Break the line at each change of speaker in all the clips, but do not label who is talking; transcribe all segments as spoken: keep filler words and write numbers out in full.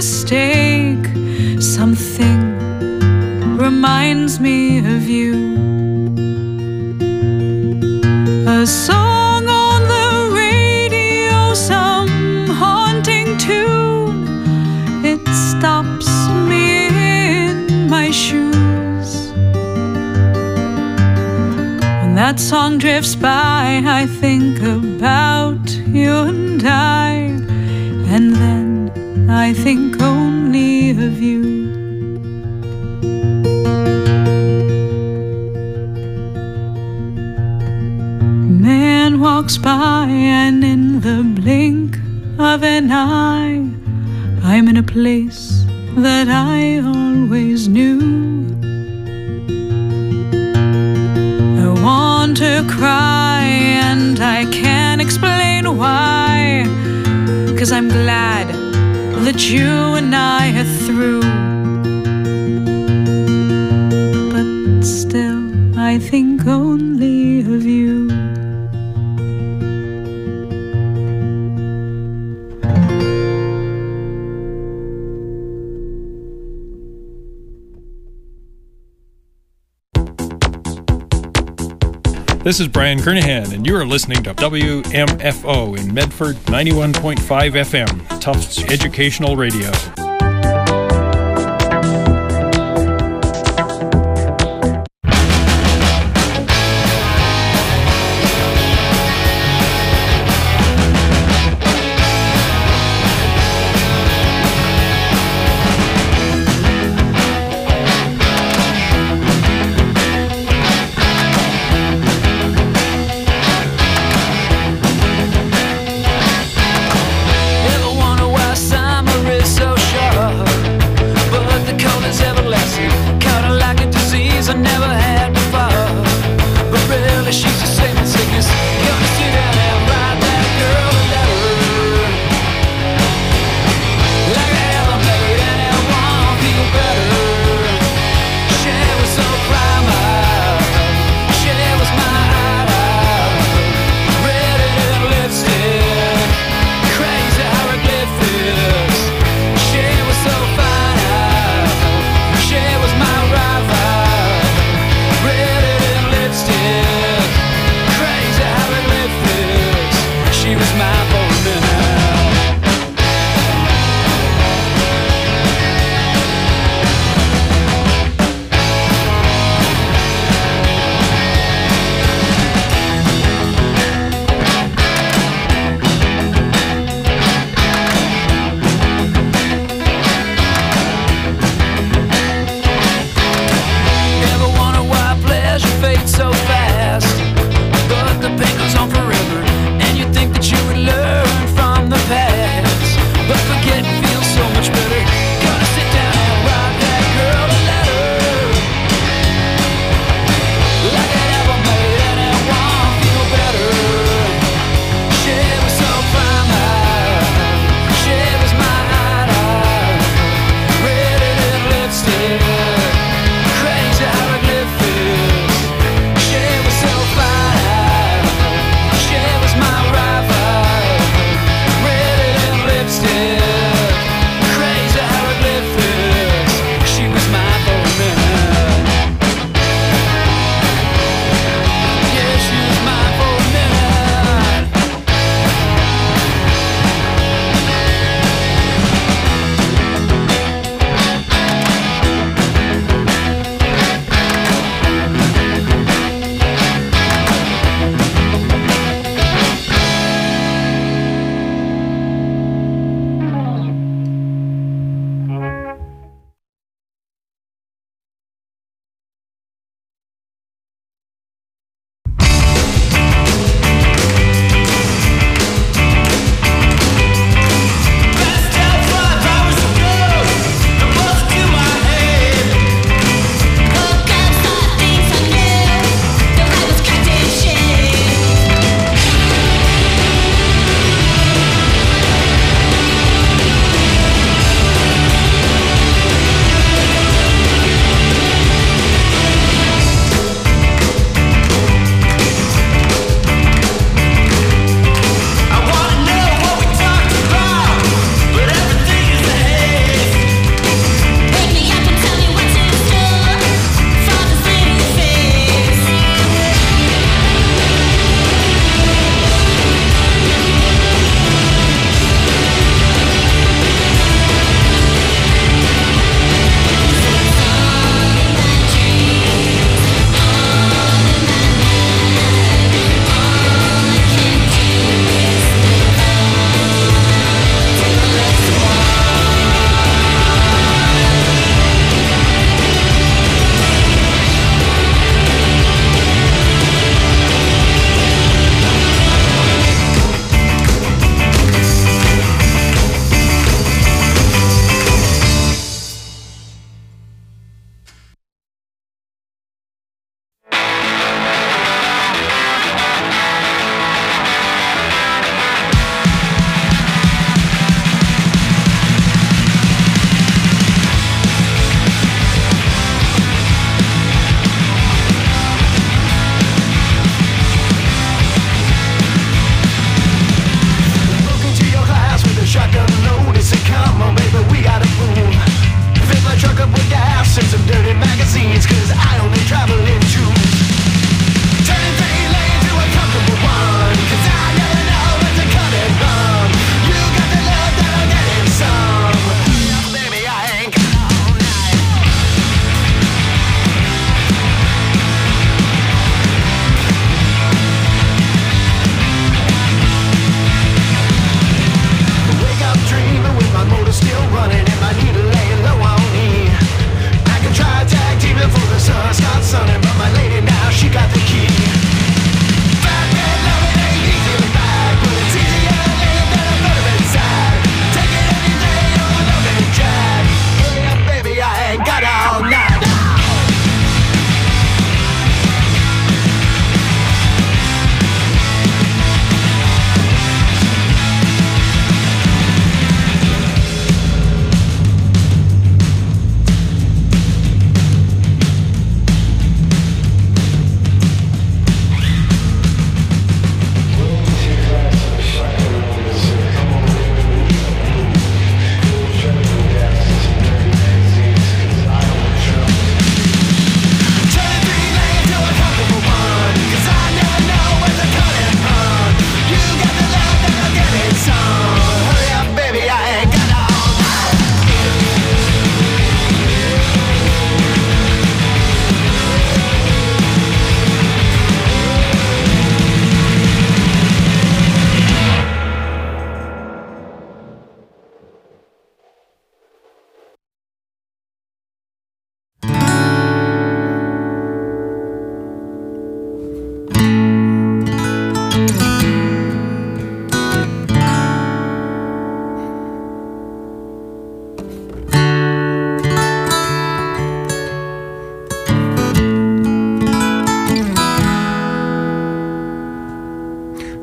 mistake. Something reminds me of you. A song on the radio, some haunting tune. It stops me in my shoes. When that song drifts by, I think about you and I, and then I think only of you. Man walks by and in the blink of an eye, I'm in a place that I always knew. I want to cry and I can't explain why, 'cause I'm glad that you and I are through. But still I think only of you.
This is Brian Kernahan, and you are listening to W M F O in Medford, ninety-one point five F M, Tufts Educational Radio.
Ever wonder why summer is so short?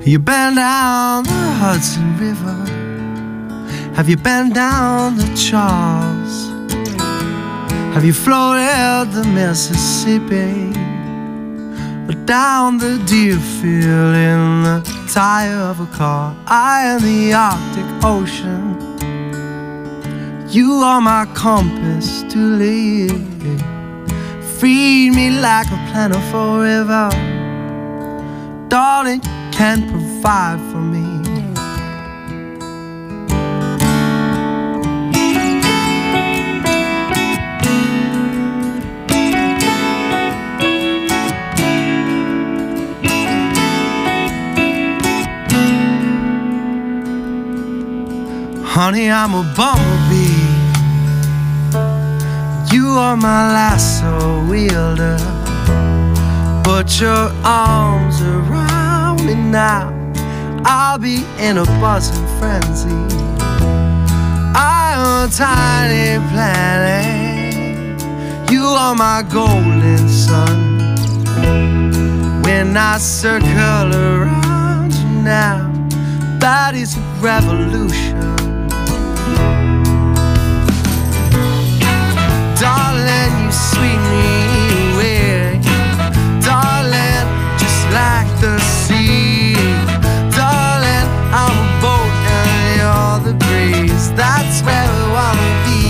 You been down the Hudson River? Have you been down the Charles? Have you floated the Mississippi? Or down the Deerfield in the tire of a car? I in the Arctic Ocean. You are my compass to live. Feed me like a plentiful river. Darling, you can provide for me. Honey, I'm a bumblebee. You are my lasso wielder. Put your arms around me now. I'll be in a buzzing frenzy. I'm a tiny planet. You are my golden sun. When I circle around you now, that is a revolution. Darling, you sweep me away. Darling, just like the sea. Darling, I'm a boat and you're the breeze. That's where we wanna be.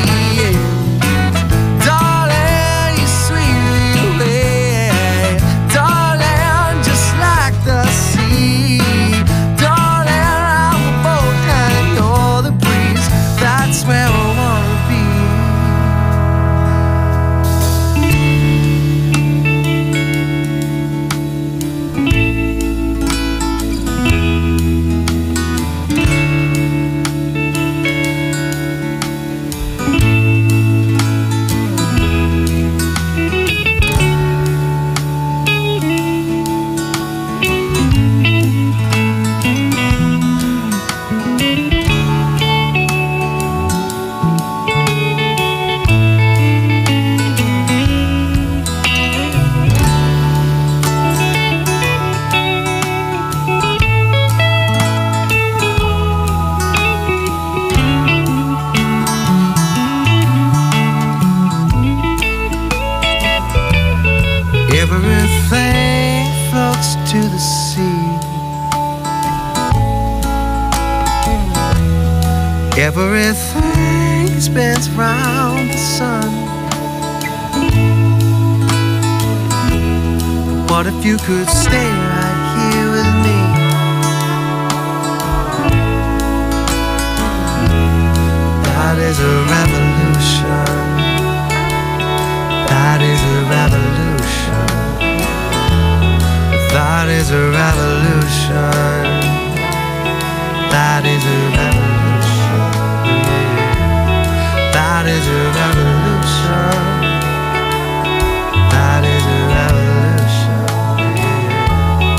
Darling, you sweep me away. Darling, just like the sea. Darling, I'm a boat and you're the breeze. That's where we wanna be. Everything floats to the sea. Everything spins round the sun. What if you could stay right here with me? That is a revolution. That is a revolution. That is a revolution. That is a revolution. That is a revolution. That is a revolution.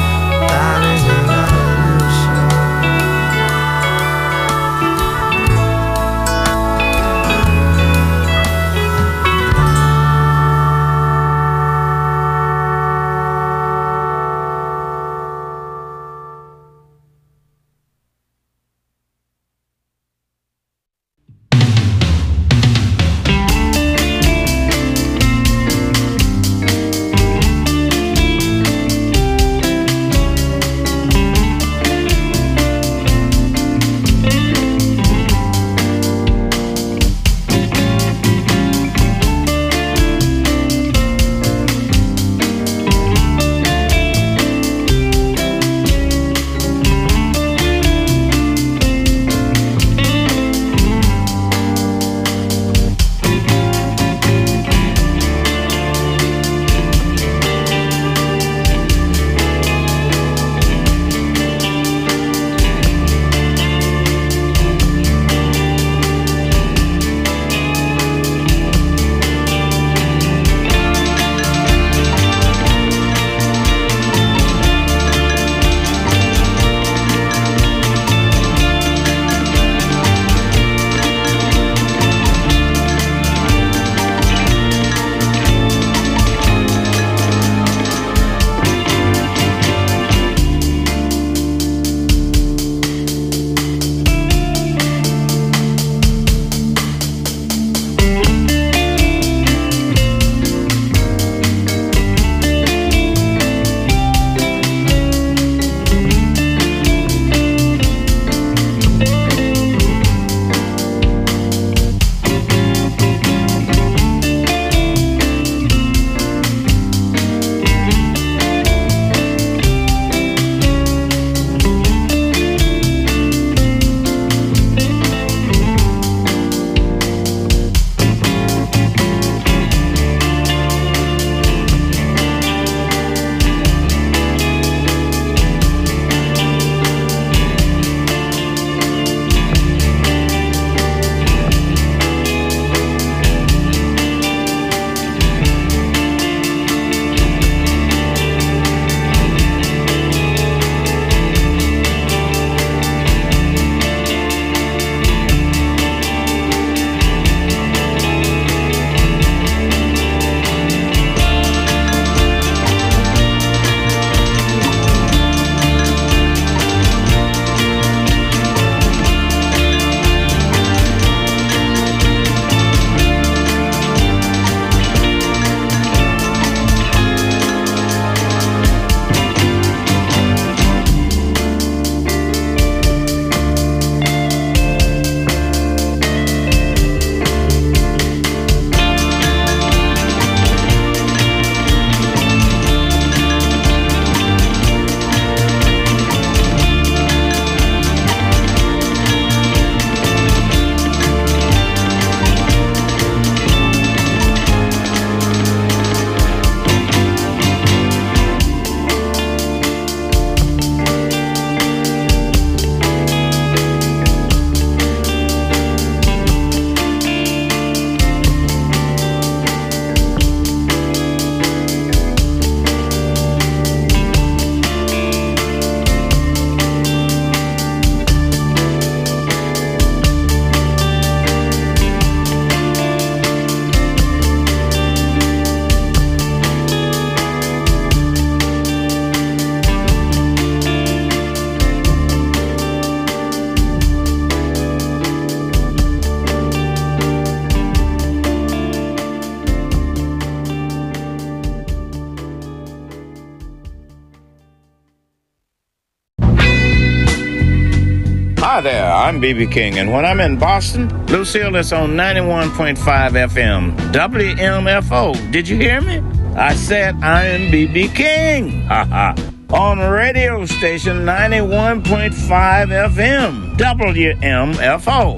Hi there, I'm B B King, and when I'm in Boston, Lucille is on ninety-one point five F M, W M F O. Did you hear me? I said I am B B King. Ha ha. On radio station ninety-one point five F M, W M F O.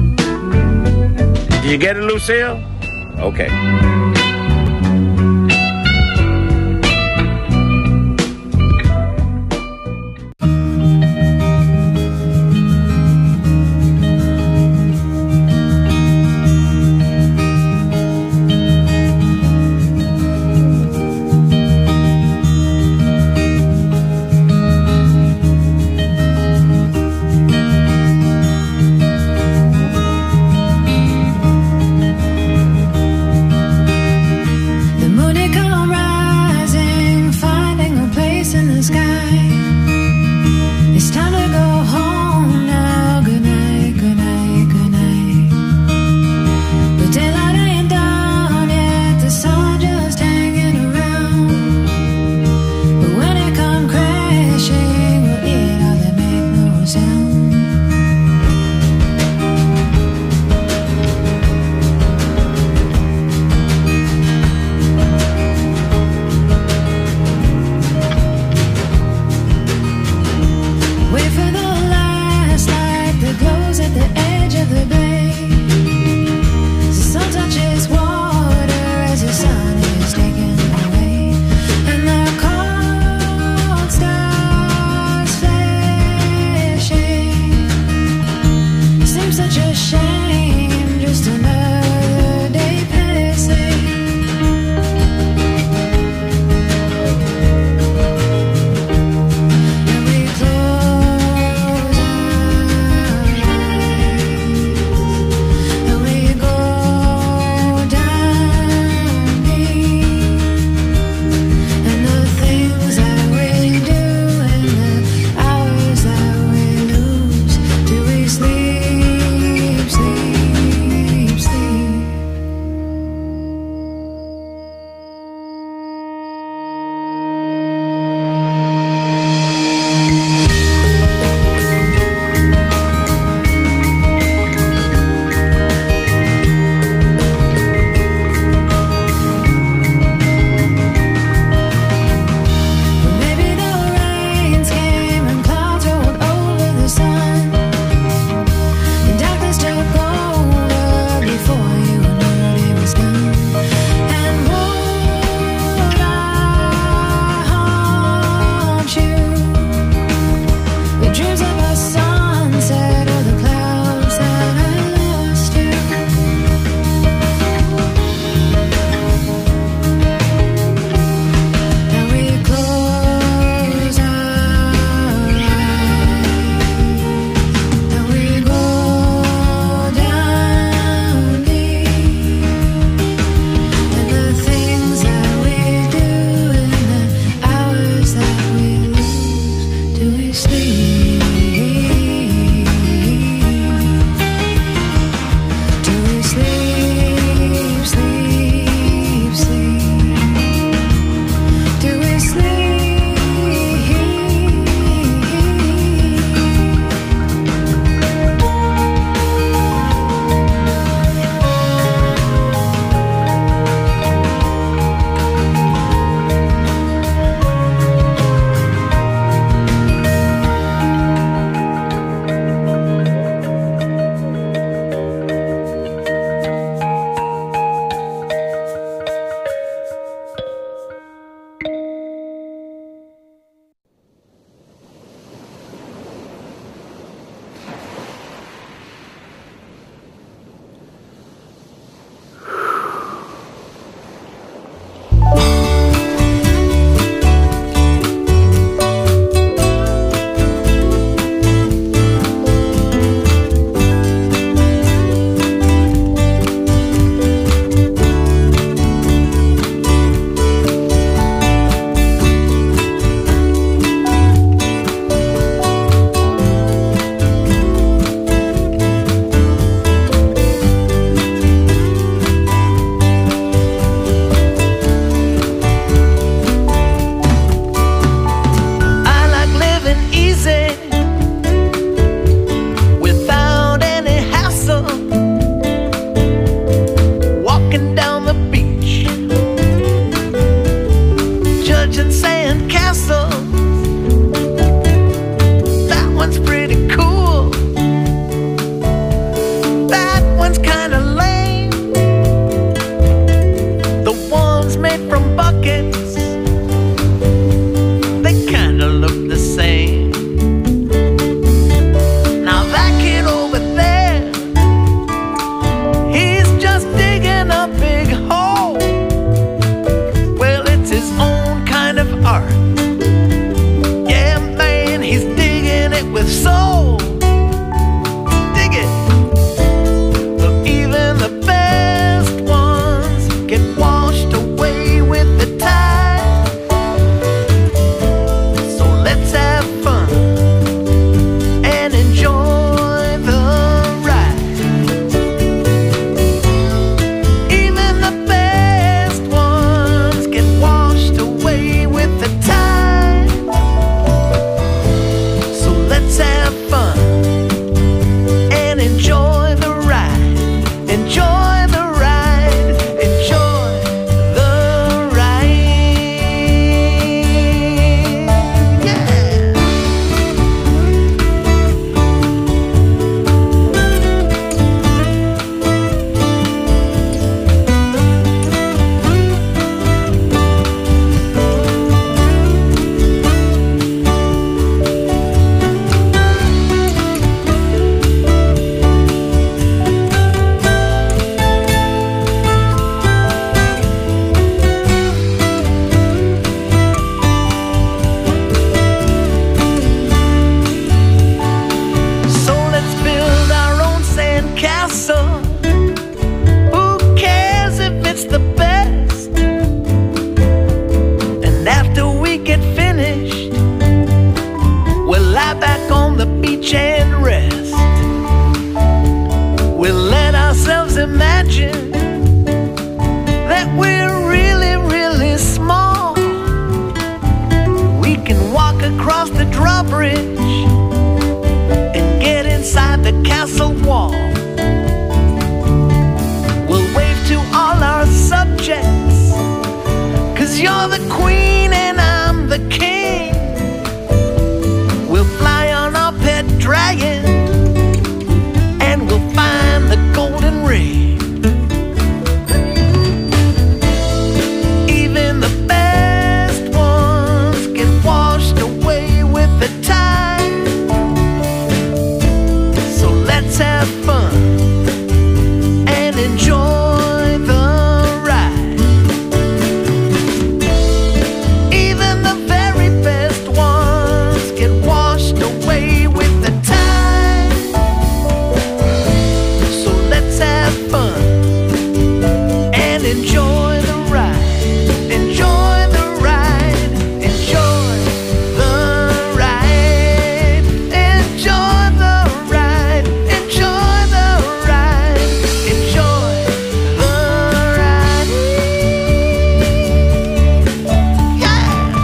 Did you get it, Lucille? Okay.
imagine that we're really, really small. We can walk across the drawbridge and get inside the castle wall. We'll wave to all our subjects, 'cause you're the queen and I'm the king. We'll fly on our pet dragon and we'll find the golden ring. Even the best ones get washed away with the tide. So let's have fun and enjoy the ride. Even the very best ones get washed away with the tide. So let's have fun and enjoy the ride. Enjoy the ride. Enjoy the ride. Enjoy the ride. Enjoy the ride. Enjoy the ride. Yeah.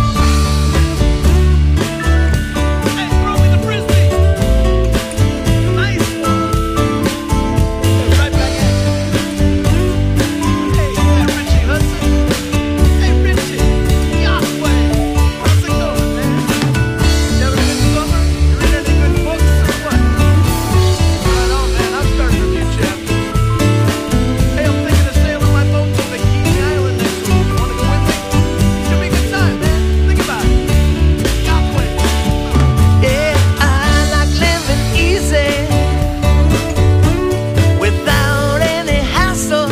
Hey, throw me the frisbee. Nice. Right back at you. Hey, hey, Richie Hudson. Hey, Richie. Yahweh. How's it going, man? You having a good summer? You read any good books or what? Right on, man. I'm starting from you, chap. Hey, I'm thinking of sailing my boat to Bikini Island next week. You wanna go with me? Should be a good time, man. Think about it. Yahweh. Yeah, I like living easy without any hassle.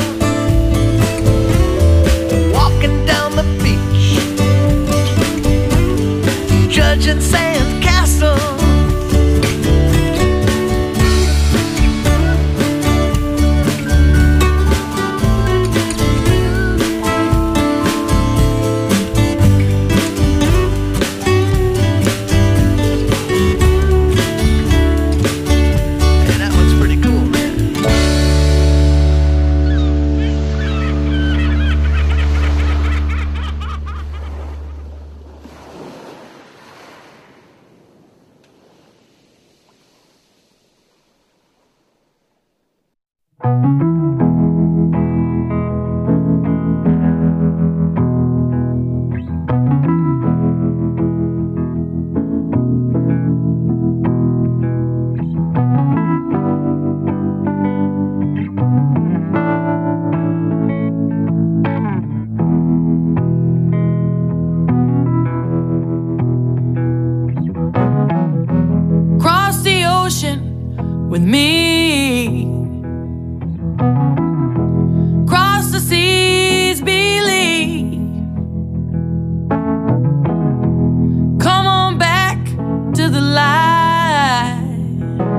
Walking down the beach, judging sand castles. Hey, that one's pretty cool, man.
Cross the ocean with me. Cross the seas, believe. Come on back to the light.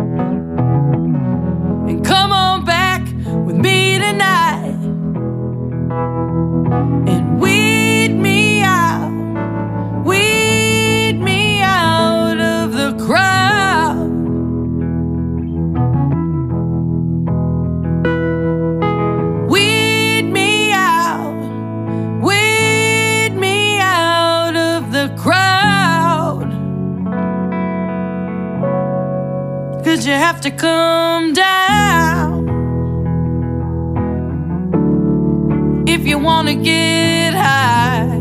And come on back with me tonight. And weed me out. Weed me out of the crowd. Weed me out. Weed me out of the crowd. 'Cause you have to come down if you wanna get high.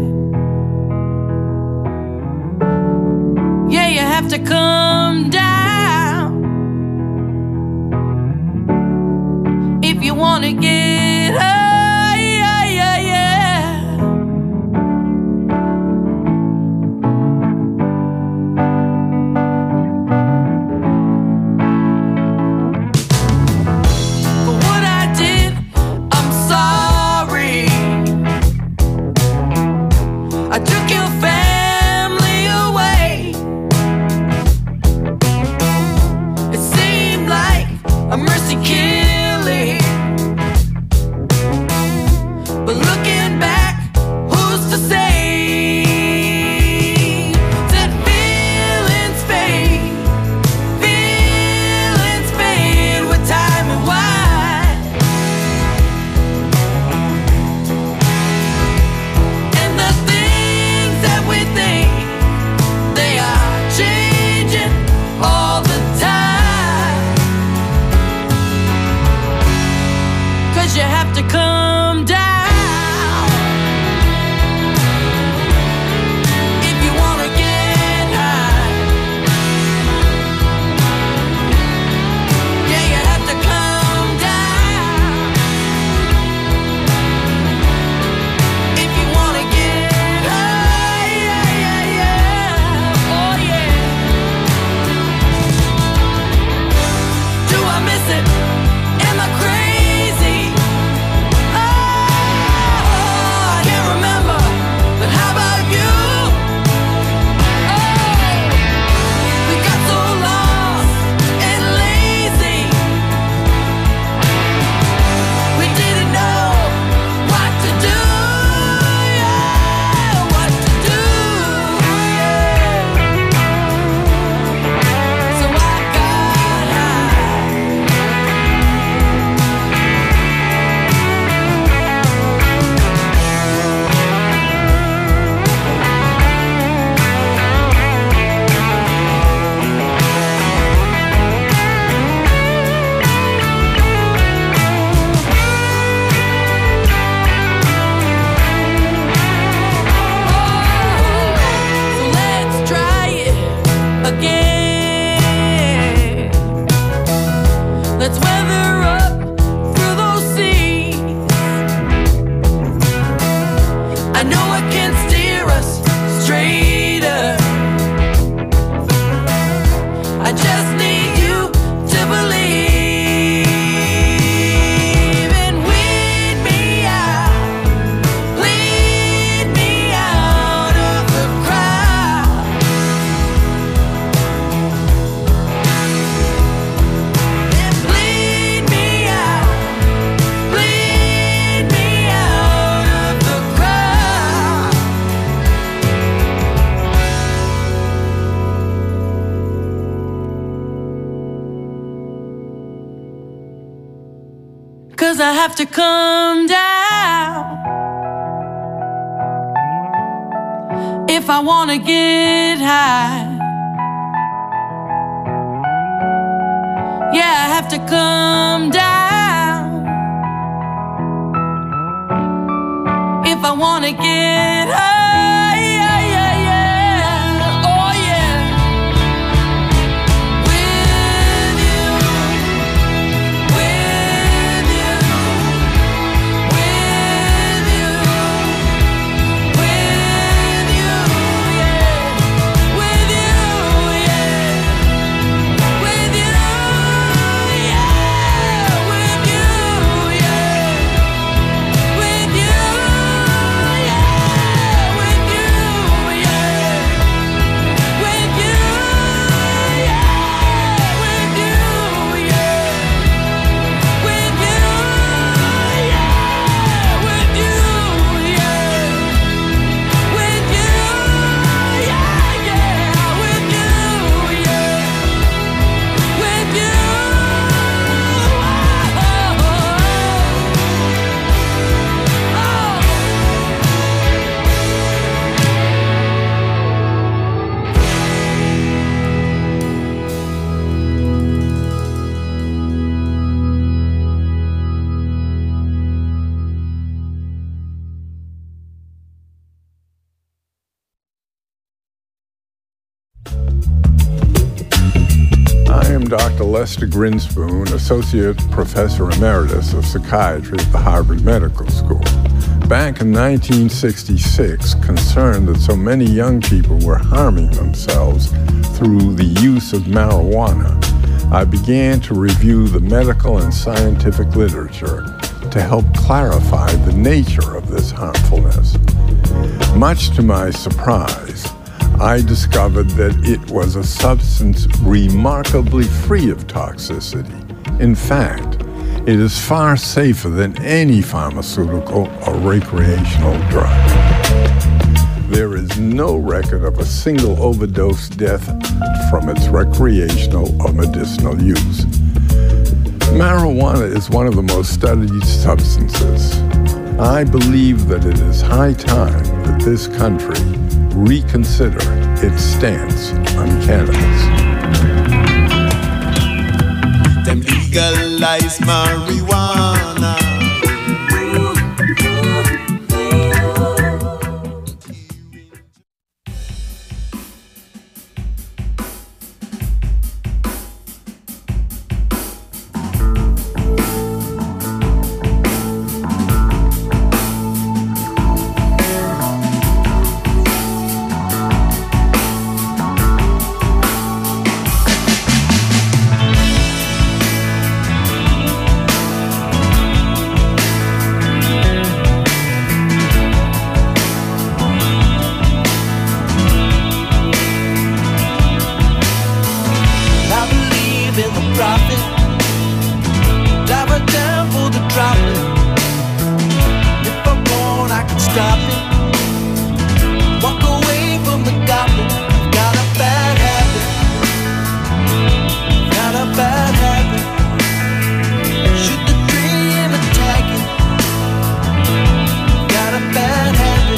Yeah, you have to come down if you wanna get high. Yeah, yeah, yeah. For what I did, I'm sorry. I took your family away. It seemed like a mercy killing. have to come down. I have to come down if I want to get high. Yeah, I have to come down if I want to get high. Yeah, yeah, yeah. Oh, yeah. With you, with you, with you, with you, yeah. With you, yeah. With you, yeah. With you, yeah. With you, yeah. With you, yeah. With you, yeah. With you, yeah. With you, yeah. With you, yeah. With you, yeah, yeah. With you, yeah. With you,
I am Doctor Lester Grinspoon, Associate Professor Emeritus of Psychiatry at the Harvard Medical School. Back in nineteen sixty-six, concerned that so many young people were harming themselves through the use of marijuana, I began to review the medical and scientific literature to help clarify the nature of this harmfulness. Much to my surprise, I discovered that it was a substance remarkably free of toxicity. In fact, it is far safer than any pharmaceutical or recreational drug. There is no record of a single overdose death from its recreational or medicinal use. Marijuana is one of the most studied substances. I believe that it is high time that this country reconsider its stance on cannabis.
Them legalize marijuana.
stop it. Walk away from the goblin. Got a bad habit. Got a bad habit. Shoot the dream attacking. Got a bad habit.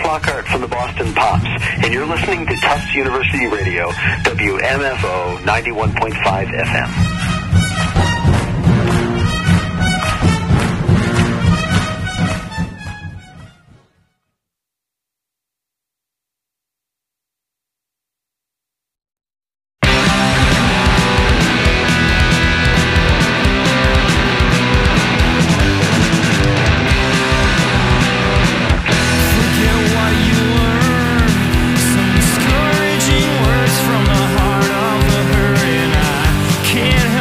Lockhart from the Boston Pops, and you're listening to Tufts University Radio, W M F O ninety-one point five F M.
From the heart of the hurry, and I can't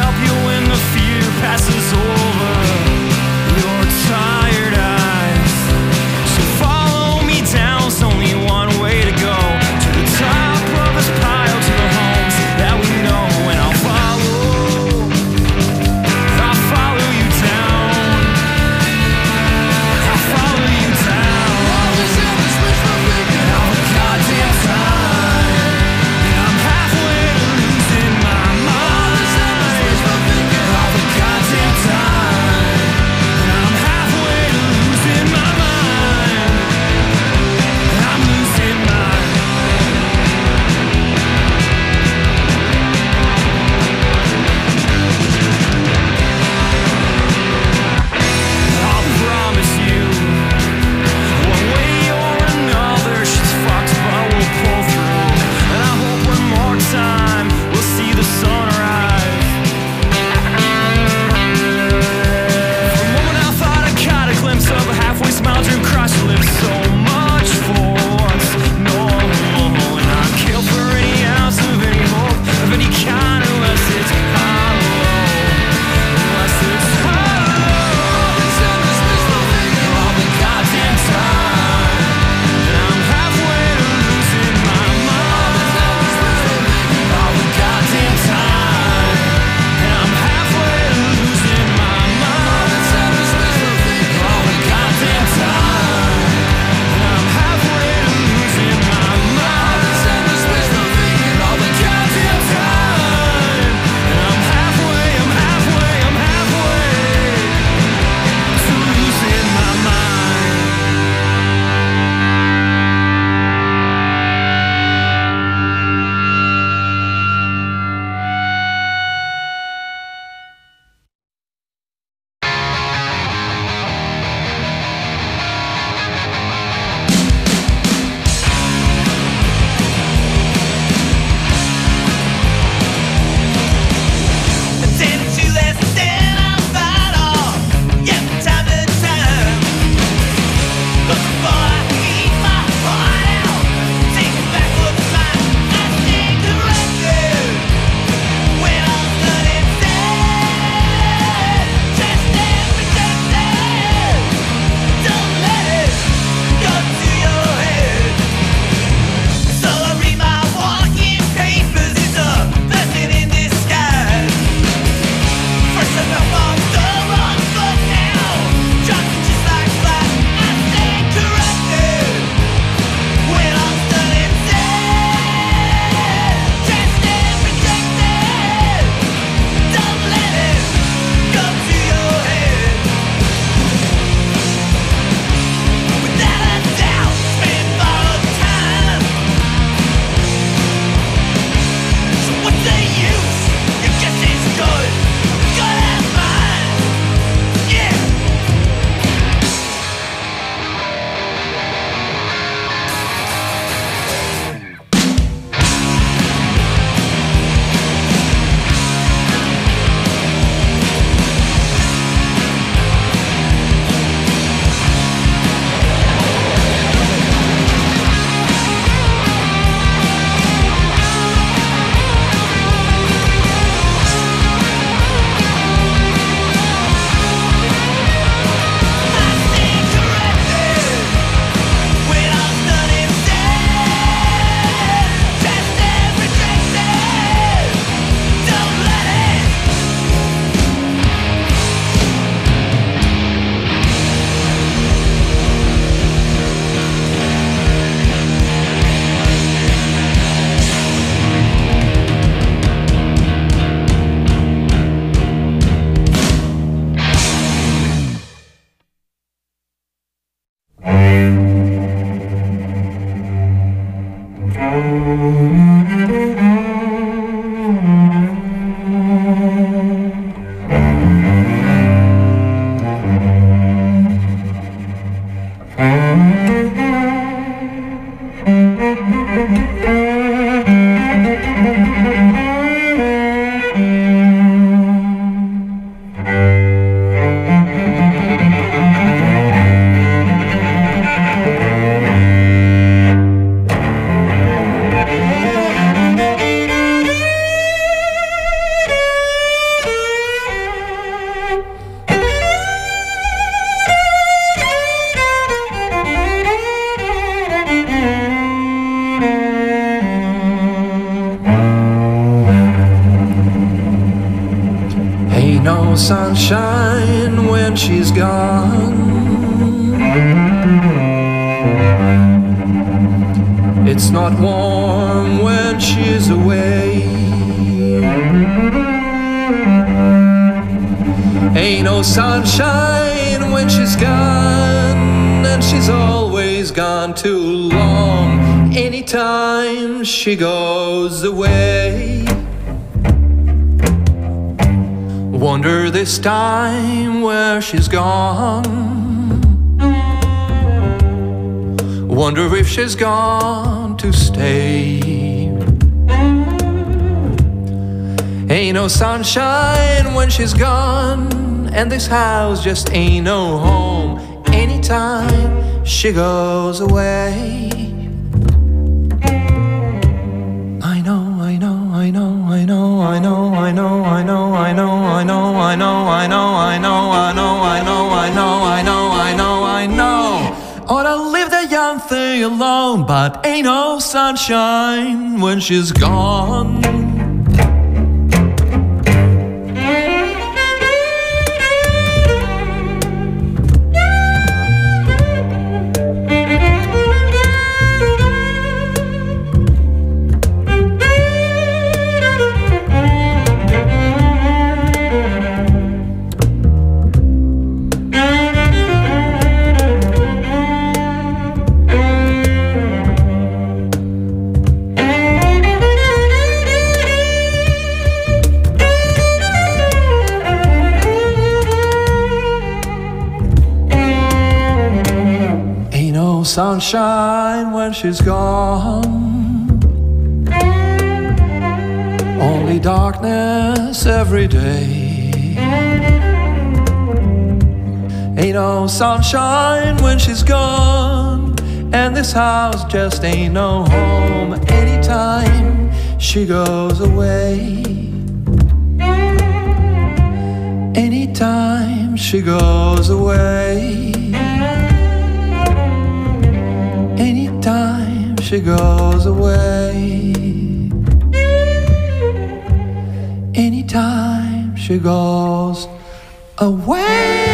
she's gone. It's not warm when she's away. Ain't no sunshine when she's gone, and she's always gone too long. Anytime she goes away. Wonder this time where she's gone. Wonder if she's gone to stay. Ain't no sunshine when she's gone, and this house just ain't no home. Anytime she goes away. I know, I know, I know, I know, I know, I know, I know, I know, I know, I know, I know, I know, I know, I know, I know, I know, I know, I know. Ought to leave the young thing alone, but ain't no sunshine when she's gone. Sunshine when she's gone. Only darkness every day. Ain't no sunshine when she's gone, and this house just ain't no home. Anytime she goes away. Anytime she goes away. Anytime she goes away. Anytime she goes away.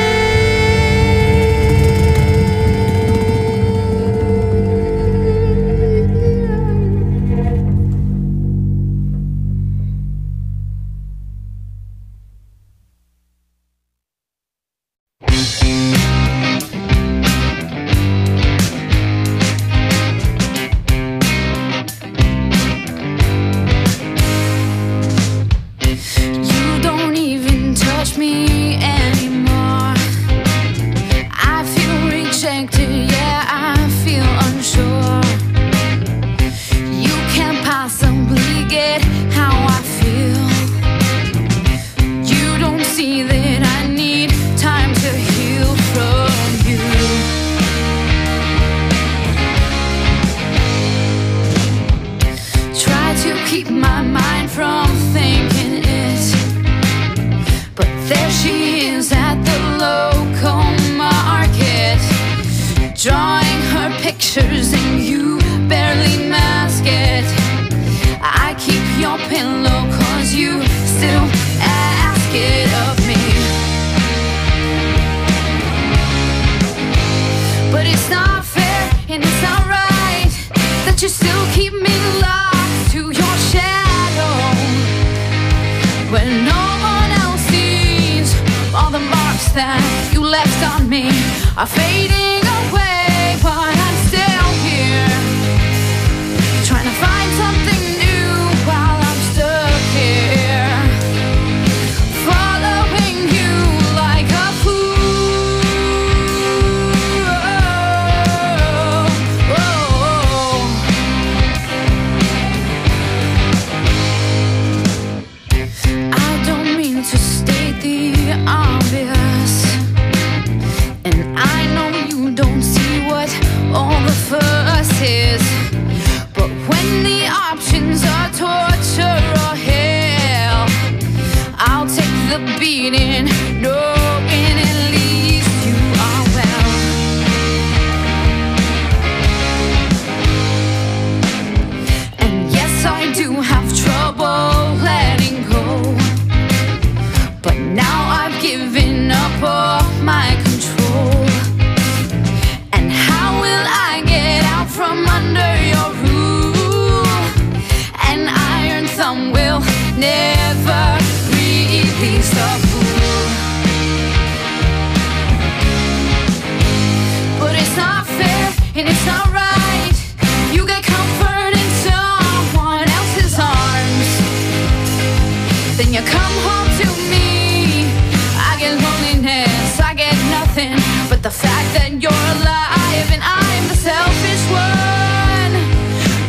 To state the obvious, and I know you don't.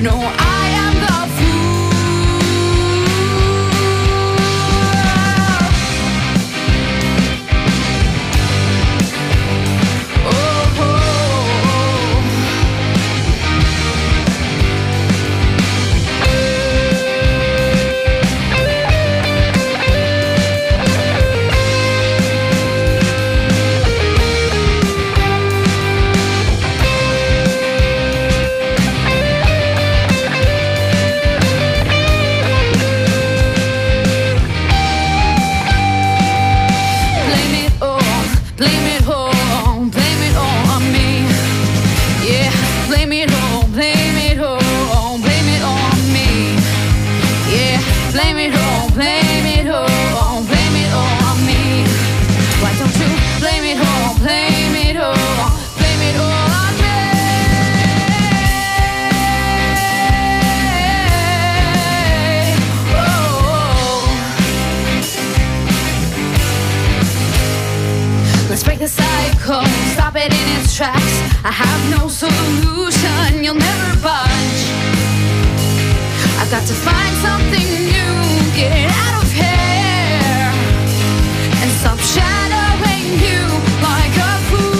No, I am the fool. Oh, oh, stop it in its tracks. I have no solution, you'll never budge. I've got to find something new, get out of here, and stop shadowing you like a fool.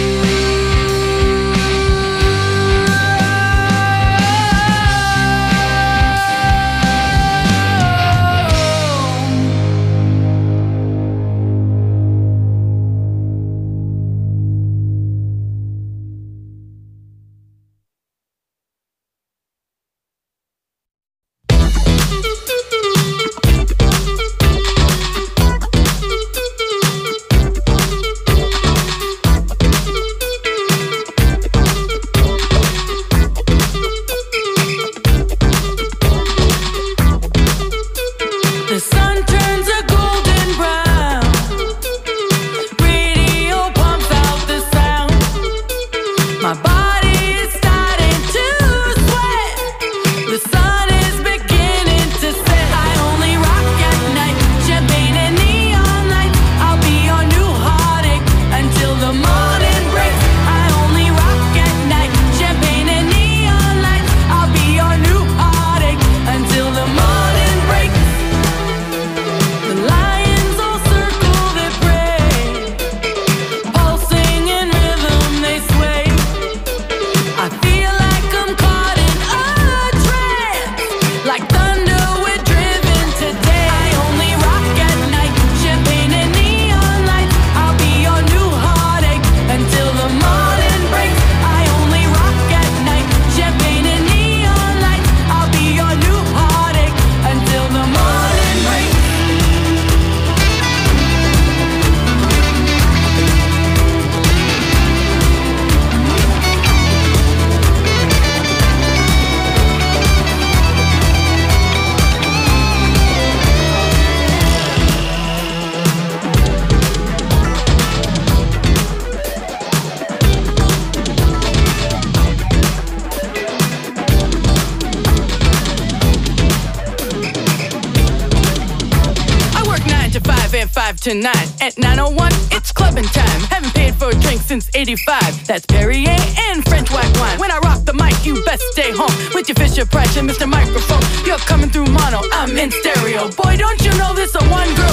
To nine at nine oh one, it's clubbing time. Haven't paid for a drink since eighty-five. That's Perrier and French white wine. When I rock the mic, you best stay home with your Fisher Price and Mister Microphone. You're coming through mono, I'm in stereo. Boy, don't you know this a one girl